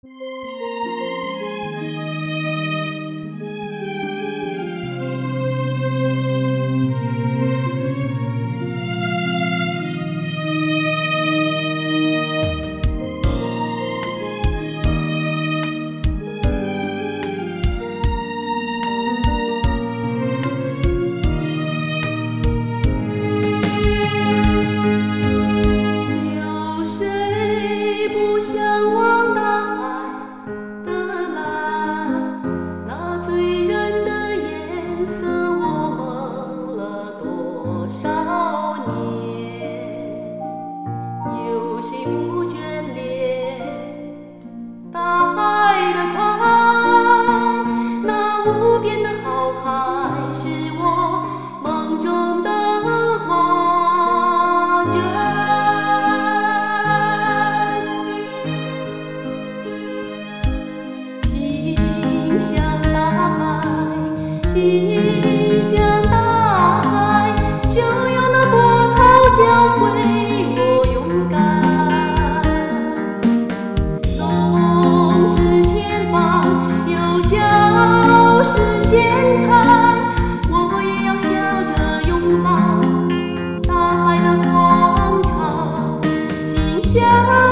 有谁不向往大海的蓝？那醉人的颜色，我梦了多少年？有谁不眷恋大海的宽？那无边的浩瀚，是我梦中的画卷。心向大海，心向大海，汹涌的波涛教会我勇敢。纵使前方有礁石险滩，我也要笑着拥抱大海的广场，心向